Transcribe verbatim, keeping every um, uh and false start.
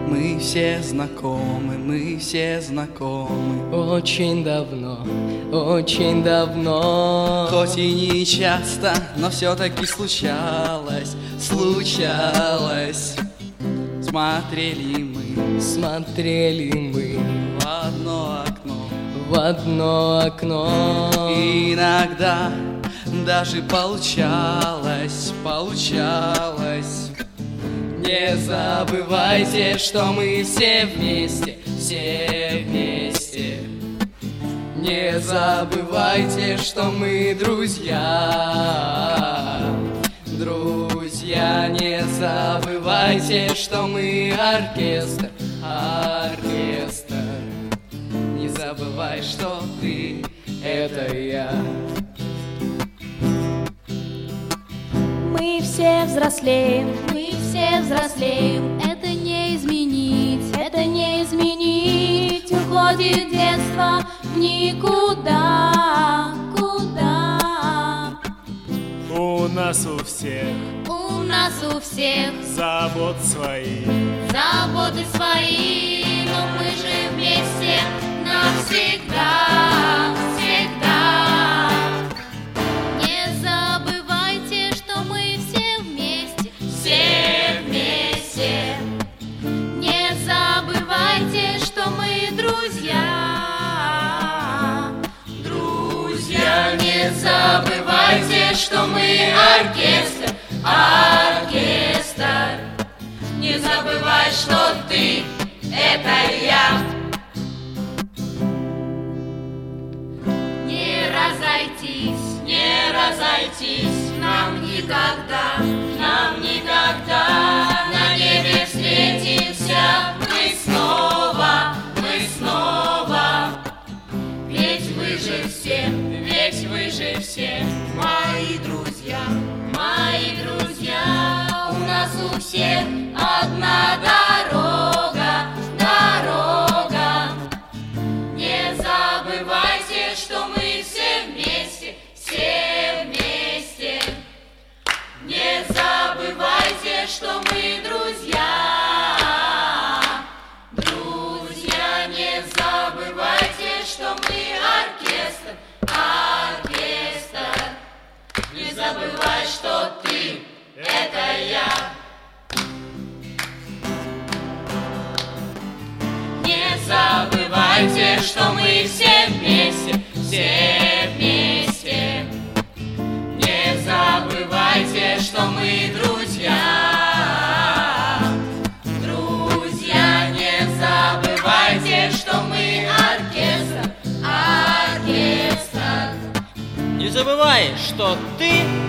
Мы все знакомы, мы все знакомы. Очень давно, очень давно. Хоть и не часто, но все-таки случалось, случалось. Смотрели мы, смотрели мы в одно окно, в одно окно. И иногда даже получалось, получалось. Не забывайте, что мы все вместе, все вместе. Не забывайте, что мы друзья. Друзья, не забывайте, что мы оркестр, оркестр. Не забывай, что ты — это я. Мы все взрослеем, мы все взрослеем. Это не изменить, это не изменить. Уходит детство в никуда, куда. У нас у всех, у нас у всех забот свои, заботы свои, но мы же вместе навсегда, всегда. Не забывайте, что мы все вместе, все вместе. Не забывайте, что мы друзья, друзья. Не забывайте, что мы оркестр, оркестр. Не забывай, что ты — это я. Не разойтись, не разойтись нам никогда, нам никогда. На небе встретимся мы снова, мы снова. Ведь вы же все, ведь вы же все мои друзья, мои друзья. У нас у всех одна дорога, дорога. Не забывайте, что мы все вместе, все вместе. Не забывайте, что мы друзья, друзья. Не забывайте, что мы оркестр, оркестр. Не забывай, что ты — это я. Не забывайте, что мы все вместе, все вместе. Не забывайте, что мы друзья, друзья. Не забывайте, что мы оркестр, оркестр. Не забывай, что ты